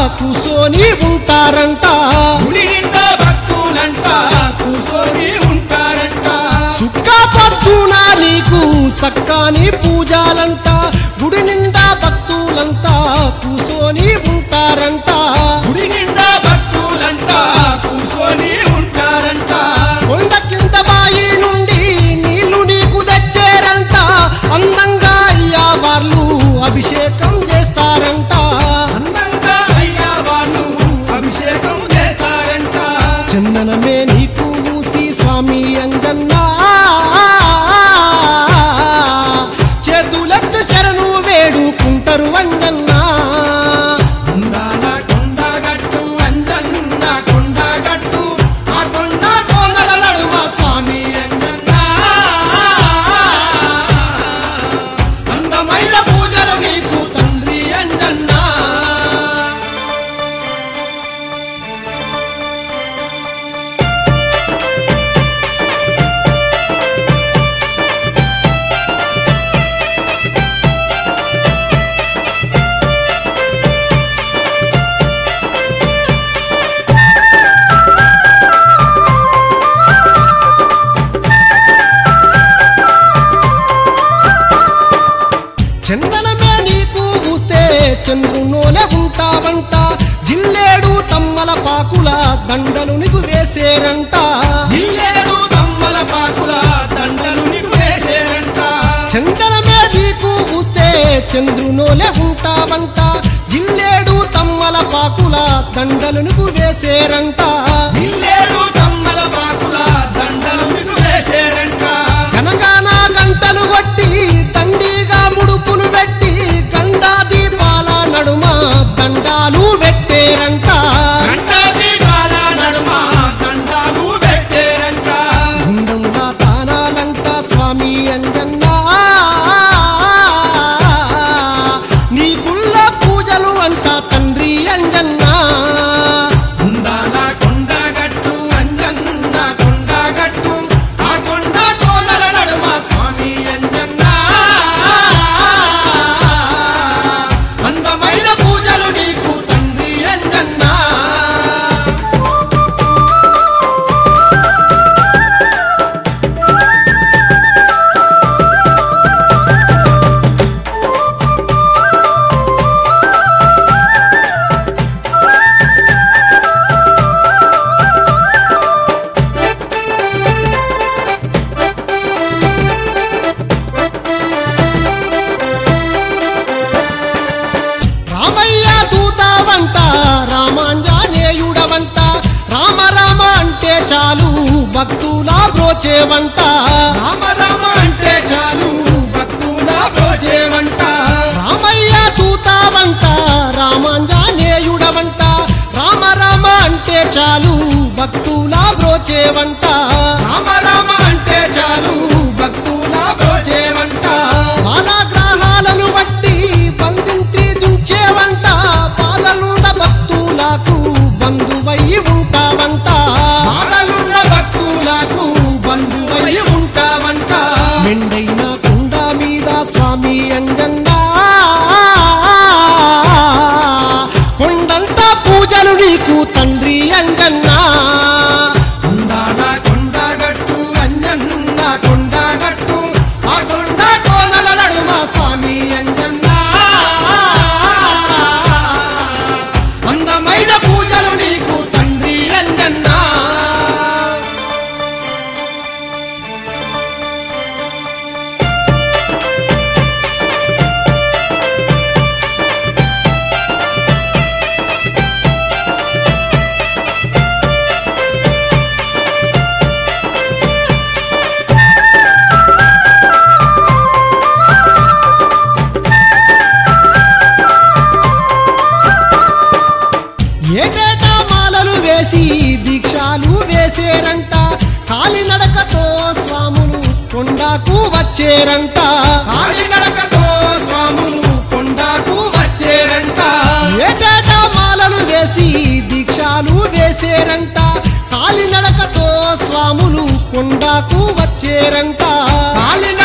కూసోని ఉంటారంట. గుడి నిండా భక్తులంతా కూసోని ఉంటారంట. సుక్క పొద్దున నీకు సక్కాని పూజలంట. గుడి నిండా భక్తులంతా కూసోని ఉంటారంట. గుడి నిండా భక్తులంతా కూసోని ఉంటారంట. కొండ కింద బాయి నుండి నీళ్లు నీకు తెచ్చారంట. అందంగా అయ్యా వాళ్ళు అభిషేకం చేస్తారంట. అందంగా అయ్యా వాళ్ళు అభిషేకం చేస్తారంట. చందనమే నీకు మూసి స్వామి అంజన్న. చేతులెత్తు శరణు వేడుకుంటారు అంజన్న. అందాల కొండగట్టు అంజన్న కొండగట్టు ఆ కొండ కోనల నడుమ స్వామి అంజన్న. అందమైన పూజలు నీకు తండ్రి అంజన్న. చందనమే నీకు పూస్తే చంద్రునోలే ఉంటావంట. జిల్లేడు తమ్మల పాకుల దండలు నీకు వేసేరంట. జిల్లేడు తమ్మల పాకుల దండలు నీకు వేసేరంట. చందనమే నీకు పూస్తే చంద్రునోలే ఉంటావంట. జిల్లేడు తమ్మల పాకుల దండలు నీకు వేసేరంట. జిల్లేడు తమ్మల పాకుల దండలు నీకు వేసేరంట. గనగాన గంటలు కొట్టి దండిగా ముడుపులు పెట్టి గండా దీపాల నడుమ దండాలు పెట్టేరంట. గంట దీపాల నడుమ దండాలు పెట్టేరంట. గుండంగా తానాలంట స్వామి అంజన్న. నీ గుళ్ళ పూజలు అంట తండ్రి అంజన్న. అందాల కొండగట్టు అంజన్న కొండగట్టు ఆ కొండ కోనల నడుమ స్వామి అంజన్న. అందమైన పూజలు నీకు తండ్రి అంజన్న. రామయ్య దూతావంట రామాంజనేయుడవంట. రామ రామ అంటే చాలు భక్తుల బ్రోచేవంట. రామ రామ అంటే చాలు భక్తుల బ్రోచేవంట. రామయ్య దూతావంట రామాంజనేయుడవంట. రామ రామ అంటే చాలు భక్తుల బ్రోచేవంట. రామ రామ అంటే చాలు భక్తుల బ్రోచేవంట. బాలాగ్రహాలను బట్టి బంధించి దుంచేవంట. పాదలుండ భక్తులకు బంధువై ఉంటావంట. బాధలున్న భక్తులకు బంధువై ఉంటావంట. మెండైన కుండ మీద స్వామి అంజన్న. కొండంత పూజలు నీకు తండ్రి అంజన్న. అందాల కొండగట్టు అంజన్న కొండగట్టు ఆ కొండ కోనల నడుమ స్వామి అంజన్న. అందమైన పూజలు నీకు తండ్రి అంజన్న. ఏటేటా మాలలు వేసి దీక్షాలు వేసేరంట. కాలినడకతో స్వాములు కొండకు వచ్చేరంట. కాలినడకతో స్వాములు కొండకు వచ్చేరంట. ఏటేటా మాలలు వేసి దీక్షాలు వేసేరంట. కాలినడకతో స్వాములు కొండకు వచ్చేరంట. కాలిన